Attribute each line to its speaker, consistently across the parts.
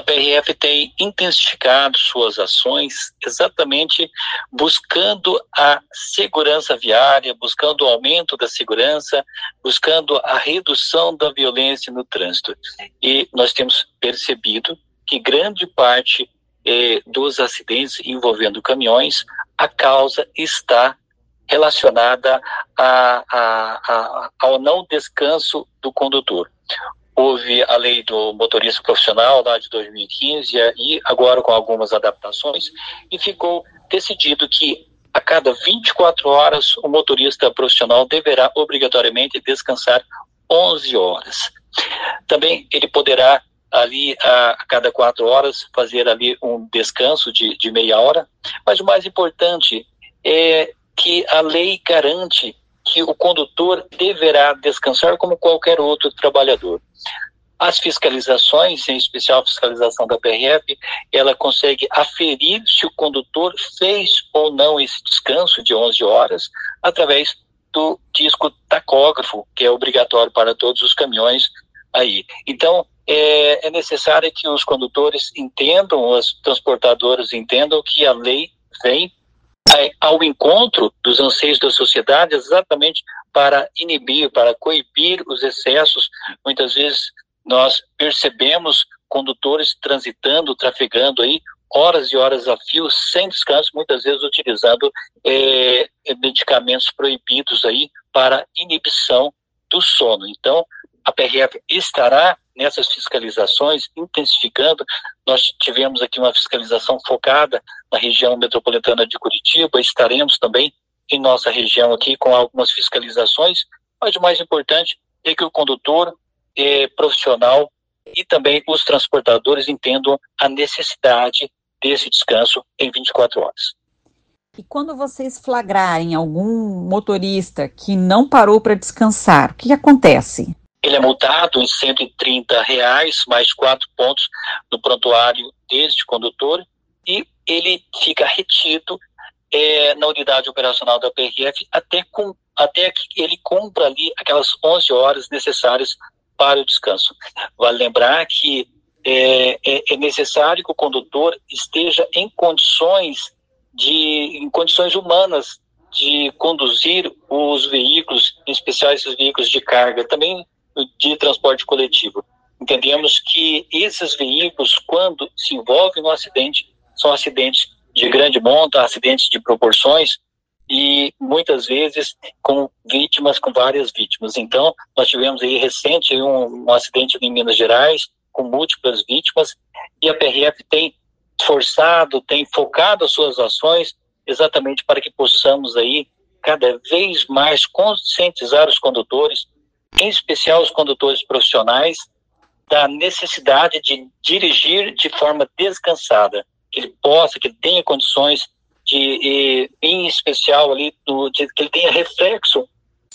Speaker 1: PRF tem intensificado suas ações exatamente buscando a segurança viária, buscando o aumento da segurança, buscando a redução da violência no trânsito. E nós temos percebido que grande parte dos acidentes envolvendo caminhões, a causa está relacionada ao não descanso do condutor. Houve a lei do motorista profissional lá de 2015 e agora com algumas adaptações, e ficou decidido que a cada 24 horas o motorista profissional deverá obrigatoriamente descansar 11 horas. Também ele poderá ali a cada 4 horas fazer ali um descanso de meia hora, mas o mais importante é que a lei garante que o condutor deverá descansar como qualquer outro trabalhador. As fiscalizações, em especial a fiscalização da PRF, ela consegue aferir se o condutor fez ou não esse descanso de 11 horas através do disco tacógrafo, que é obrigatório para todos os caminhões aí. Então, é necessário que os condutores entendam, as transportadoras entendam que a lei vem ao encontro dos anseios da sociedade exatamente para inibir, para coibir os excessos. Muitas vezes nós percebemos condutores transitando, trafegando aí horas e horas a fio, sem descanso, muitas vezes utilizando medicamentos proibidos aí para inibição do sono. Então, a PRF estará nessas fiscalizações, intensificando. Nós tivemos aqui uma fiscalização focada na região metropolitana de Curitiba, estaremos também em nossa região aqui com algumas fiscalizações, mas o mais importante é que o condutor profissional e também os transportadores entendam a necessidade desse descanso em 24 horas.
Speaker 2: E quando vocês flagrarem algum motorista que não parou para descansar, o que acontece?
Speaker 1: Ele é multado em R$130, mais 4 pontos no prontuário deste condutor, e ele fica retido na unidade operacional da PRF até que ele cumpra ali aquelas 11 horas necessárias para o descanso. Vale lembrar que é necessário que o condutor esteja em condições humanas de conduzir os veículos, em especial esses veículos de carga, também de transporte coletivo. Entendemos que esses veículos, quando se envolvem no acidente, são acidentes de grande monta, acidentes de proporções, e muitas vezes com várias vítimas. Então, nós tivemos aí recente um acidente em Minas Gerais, com múltiplas vítimas, e a PRF tem focado as suas ações exatamente para que possamos aí cada vez mais conscientizar os condutores, em especial os condutores profissionais, da necessidade de dirigir de forma descansada, que ele tenha condições de, em especial ali, que ele tenha reflexo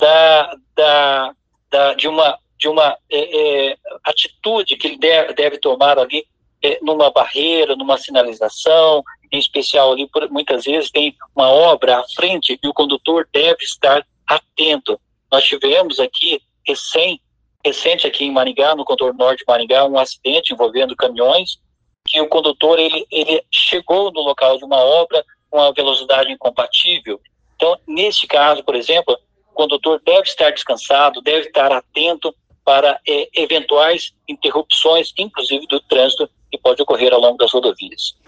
Speaker 1: de uma atitude que ele deve tomar ali numa barreira, numa sinalização, em especial ali, muitas vezes tem uma obra à frente e o condutor deve estar atento. Nós tivemos aqui recente aqui em Maringá, no contorno norte de Maringá, um acidente envolvendo caminhões, que o condutor ele chegou no local de uma obra com uma velocidade incompatível. Então, nesse caso, por exemplo, o condutor deve estar descansado, deve estar atento para eventuais interrupções, inclusive do trânsito, que pode ocorrer ao longo das rodovias.